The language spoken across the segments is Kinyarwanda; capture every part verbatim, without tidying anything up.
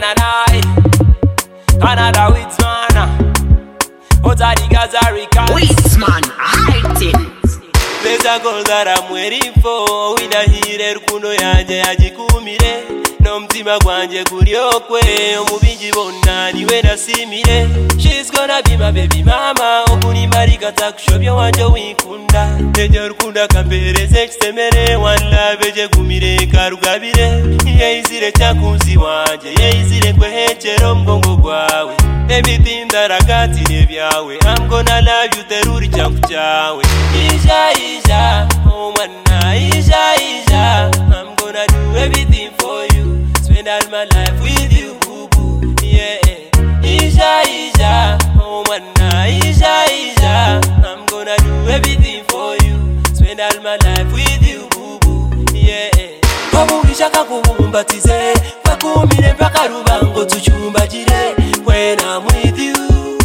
Canada, Canada with man. Otari Gazarika. Weedsman, Heightins. There's a goal that I'm waiting for. Wina hire rukundo yanje yajikumire. No mtima gwanje kuriokwe. Omubiji bonna niwe nasimire. She's gonna be my baby mama. Okuni marika takushobya wanje wikunda. Ejo rukunda kampereze kisemere. One love eje gumire karugabire. Yeizire cyakunzi wanje. Yeizire kwehechero mgongo gwawe. Everything that I got in ebyawe. I'm gonna love you teruri changu chawe. Isha Isha, oh manna Isha Isha, I'm gonna do everything for you. Spend all my life with you, boo boo. Yeah. Isha Isha, oh manna Isha Isha, I'm gonna do everything for you. Spend all my life with you, boo boo. Yeah. Wabugisha kakubumbatize, bakumire mpaka rubango tuchumbagire. When I'm with you,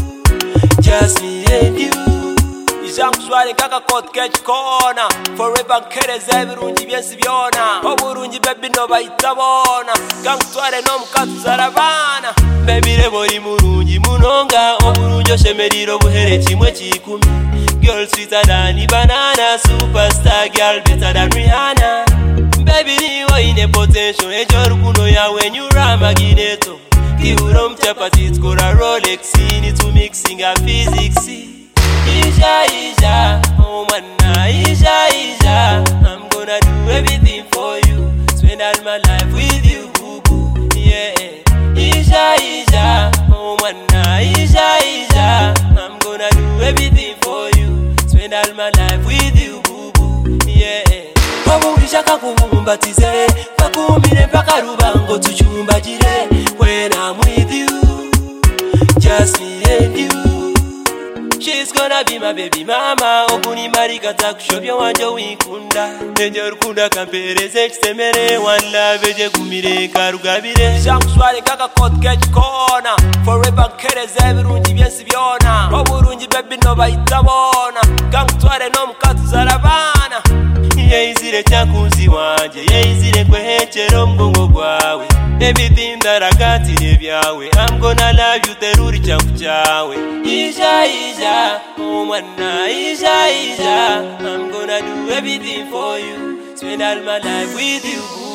just me and you. Ishakuswari kaka kot catch corner. Forever kereza ebirungi byensi byona. Oburungi baby no bayitabona. Gangutware no mukatu zarabana. Baby rebo ri murungi munonga. Oburungi oshemeriro buhere kimwe kikumi. Girl sweeter than banana. Superstar girl better than Rihanna. Baby niwo ine potential. Ejo rukundo yawe nyura magneto. Kiuro mchapati skora Rolex. Ini to mixing a physics. Isha Isha, oh manna Isha Isha, I'm gonna do everything for you. Spend all my life with you, boo boo. Yeah. Isha Isha, oh manna Isha Isha, I'm gonna do everything for you. Spend all my life with you, boo boo. Yeah. Wabugisha kakubumbatize, bakumire mpaka rubango tuchumbagire. When I'm with you, just me and you. She's gonna be my baby mama. Okuni marika takushobya wanje wikunda. Ejo rukunda kampereze kisemere. One love eje gumire karugabire. Shakuswari kaka kot catch corner. Forever kereza ebirungi byensi byona. Oburungi baby no bayitabona. Gangutware no mukatu zarabana. Yeizire cyakunzi wanje. Yeizire kwehechero mgongo gwawe. Everything that I got in ebyawe. I'm gonna love you teruri changu chawe. Isha Isha, oh manna Isha Isha, I'm gonna do everything for you. Spend all my life with you.